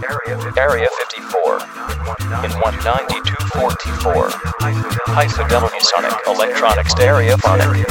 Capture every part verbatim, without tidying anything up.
Area fifty-four. In one ninety-two forty-four. High fidelity sonic electronic stereophonic.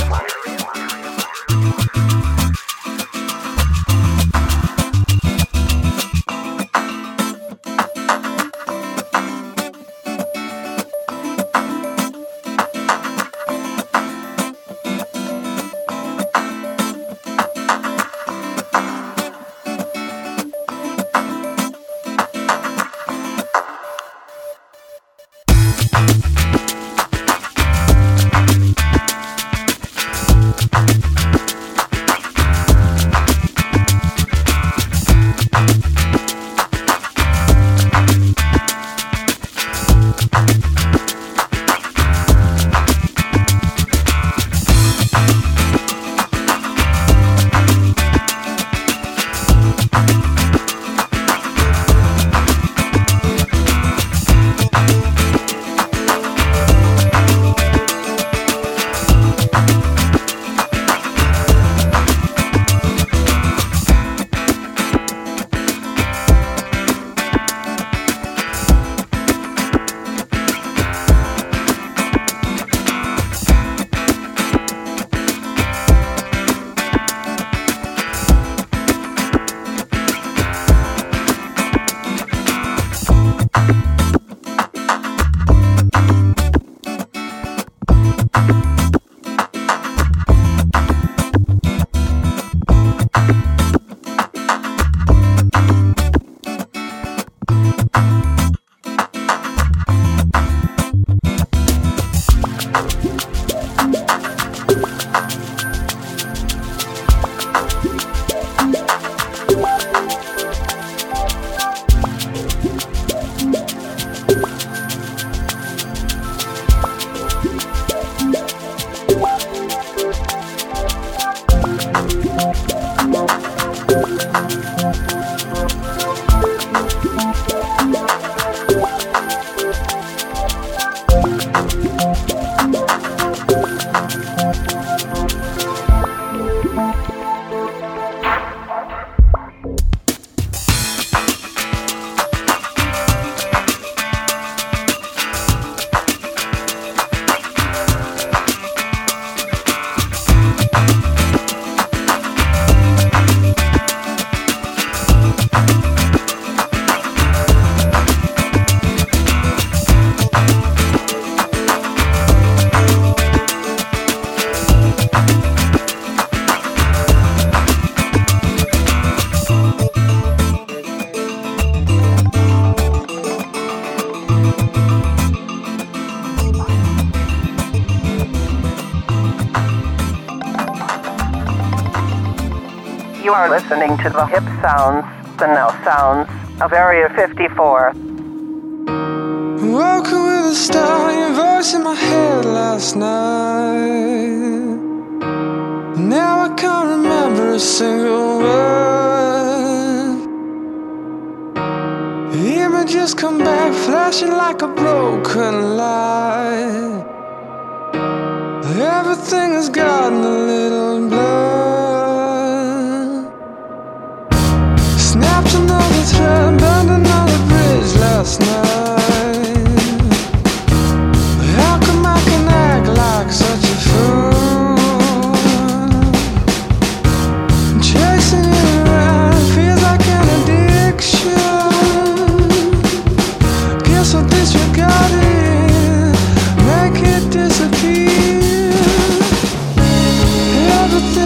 You are listening to the hip sounds, the now sounds of Area fifty-four. Walking with a star, your voice in my head last night. Now I can't remember a single word. Images come back flashing like a broken light. Everything has gotten a little blurred. Snapped another thread, burned another bridge last night. How come I can act like such a fool? Chasing you around feels like an addiction. Guess I'll disregard it, make it disappear. Everything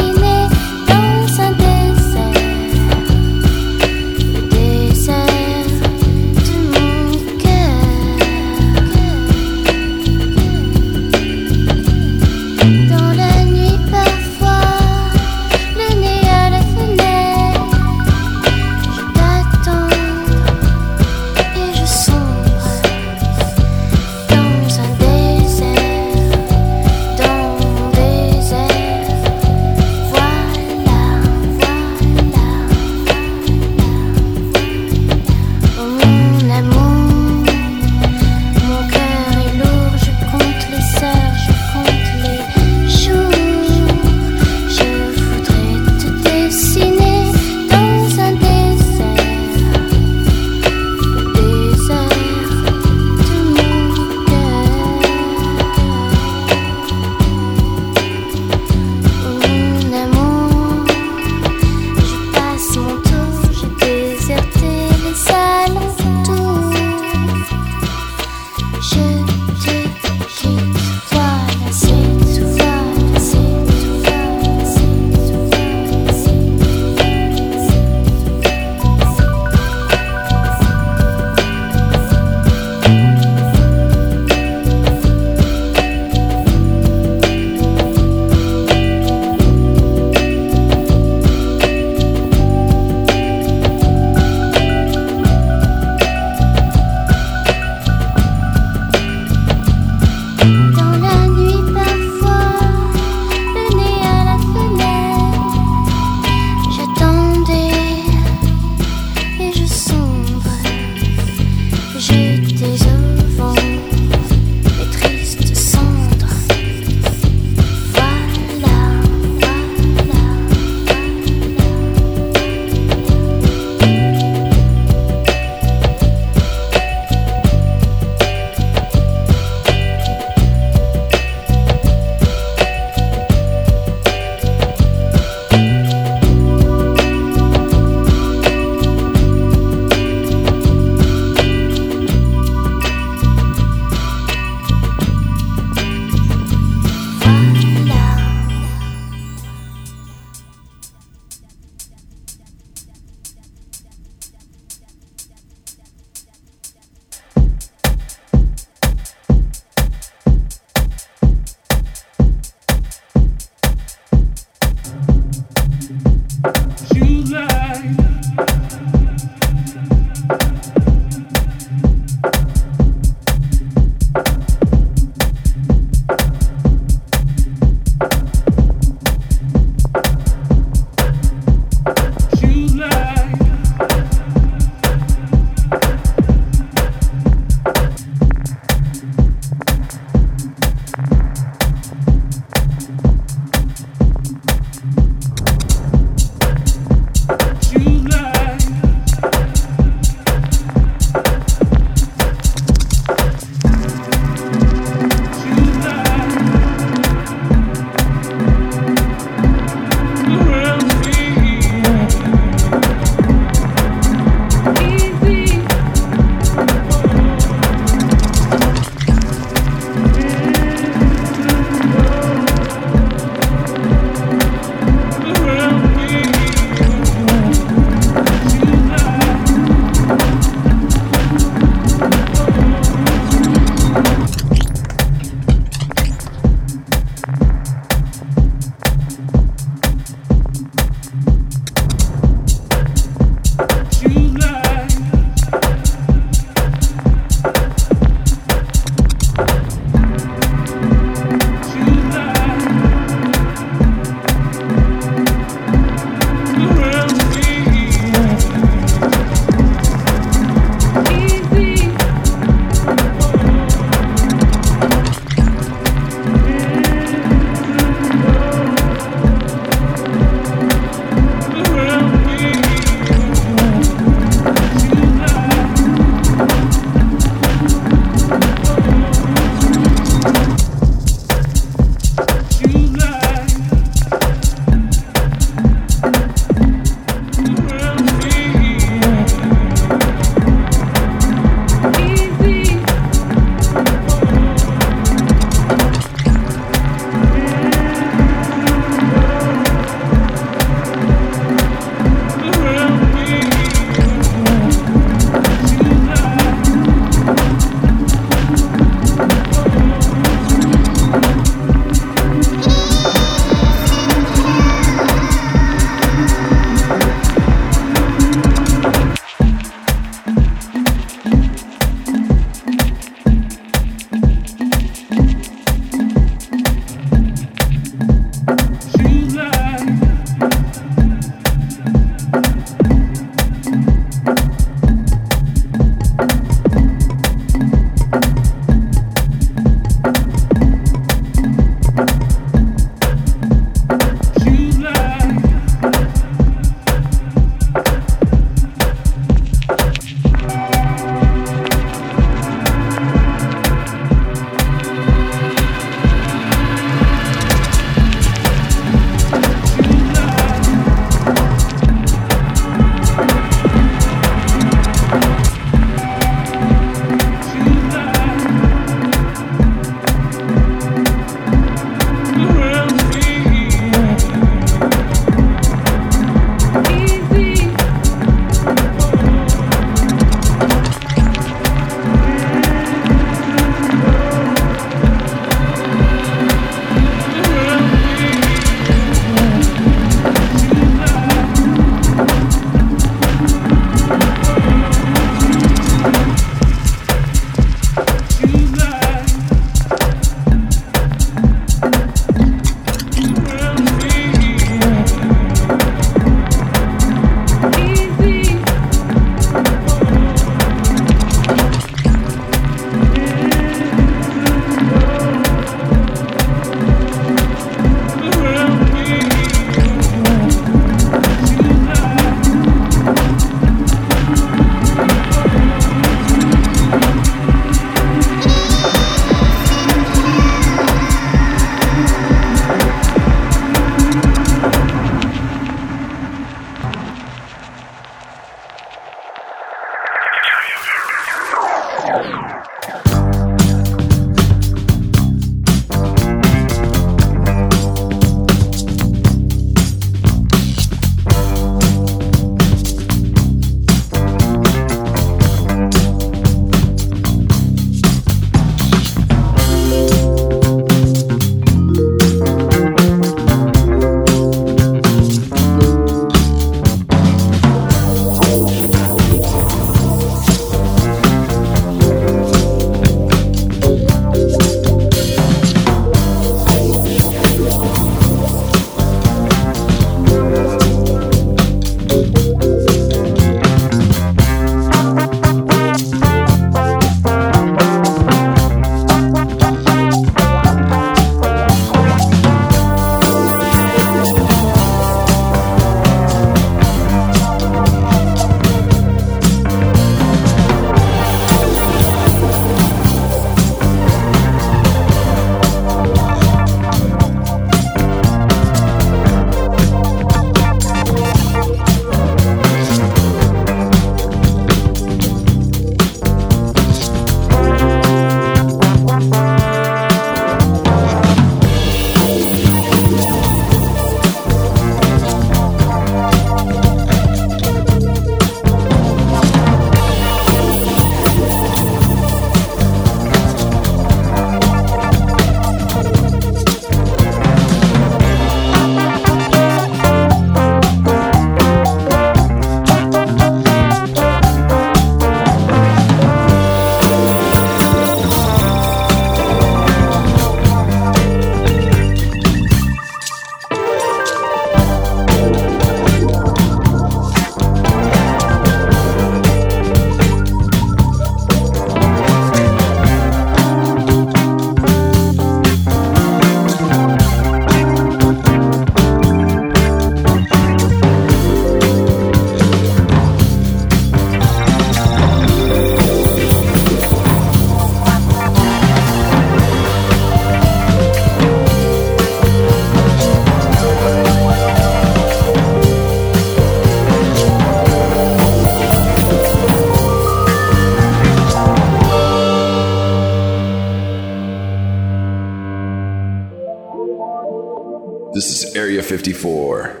fifty-four.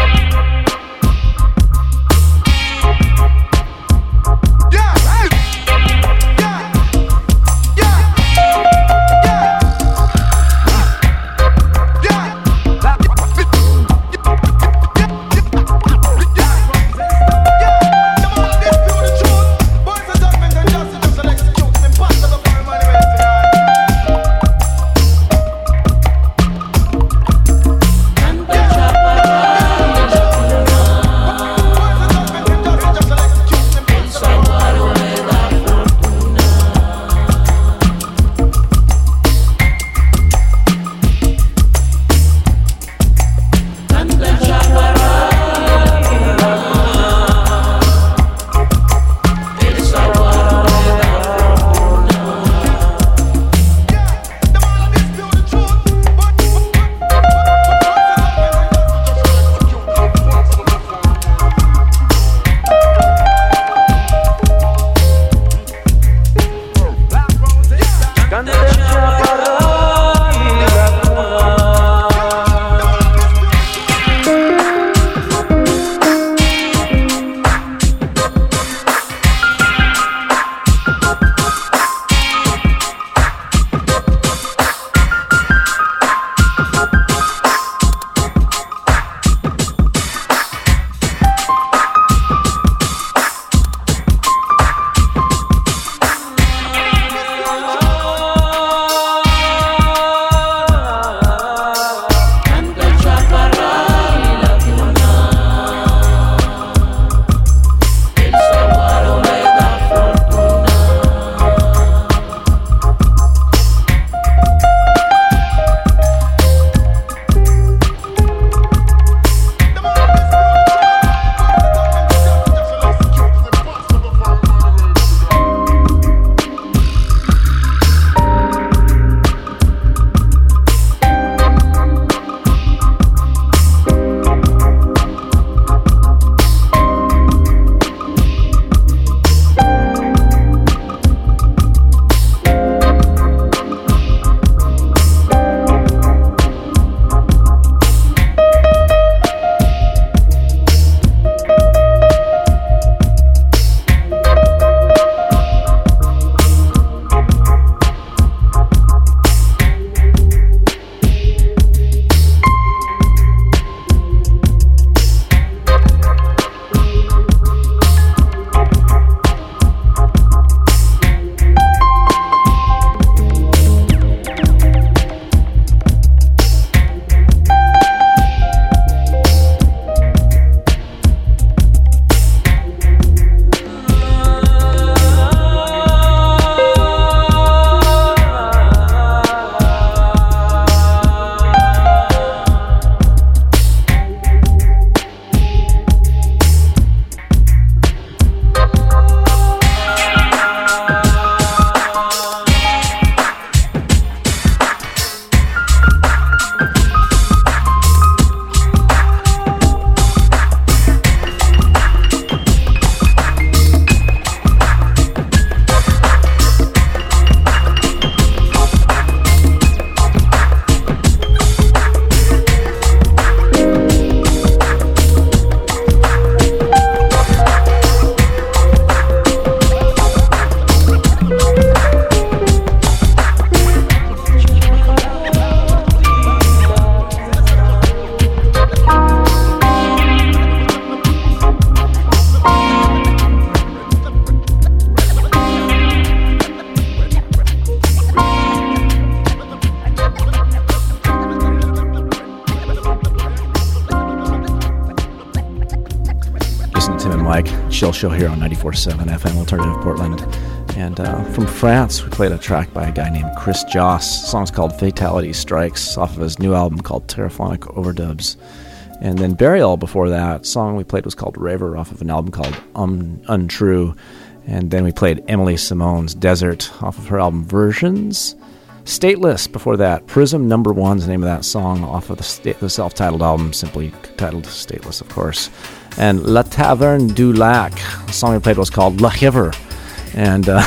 Chill Show here on ninety-four point seven F M Alternative Portland. And uh, from France, we played a track by a guy named Chris Joss. The song's called Fatality Strikes, off of his new album called Terraphonic Overdubs. And then Burial before that. Song we played was called Raver, off of an album called um, Untrue. And then we played Emily Simone's Desert off of her album Versions. Stateless before that. Prism Number One's the name of that song, off of the, sta- the self-titled album, simply titled Stateless, of course. And La Taverne du Lac, the song we played was called La Hiver. And, uh,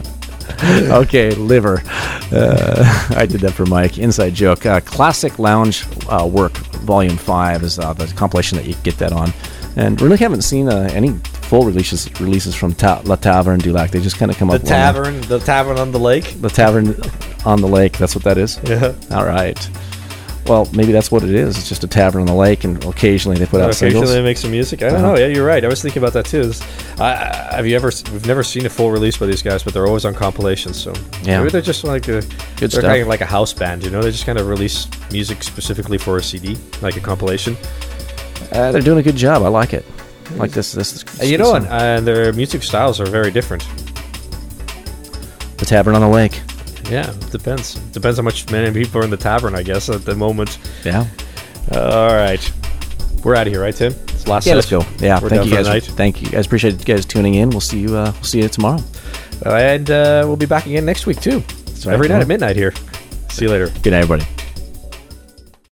okay, liver. Uh, I did that for Mike. Inside joke. Uh, classic lounge uh, work Volume five is uh, the compilation that you get that on. And really haven't seen uh, any full releases releases from Ta- La Taverne du Lac. They just kind of come The up. tavern, the tavern on the lake. The Tavern on the Lake. That's what that is. Yeah. All right. Well, maybe that's what it is. It's just a tavern on the lake, and occasionally they put out Occasionally singles. they make some music. I don't Uh-huh. know. Yeah, you're right. I was thinking about that too. This- I, I, have you ever? We've never seen a full release by these guys, but they're always on compilations. So Yeah. maybe they're just like a, Good they're stuff. kind of like a house band. You know, they just kind of release music specifically for a C D, like a compilation. Uh, they're doing a good job. I like it. I like this. This. this Uh, you know, this and, and their music styles are very different. The Tavern on the Lake. Yeah, depends. Depends how much many people are in the tavern, I guess, at the moment. Yeah. Uh, all right, we're out of here, right, Tim? It's the last. Yeah, set. let's go. Yeah, We're thank done you for the guys. night. Thank you guys. Appreciate you guys tuning in. We'll see you. Uh, we'll see you tomorrow. And uh, we'll be back again next week too. right. Every night at midnight here. See you later. Good night, everybody.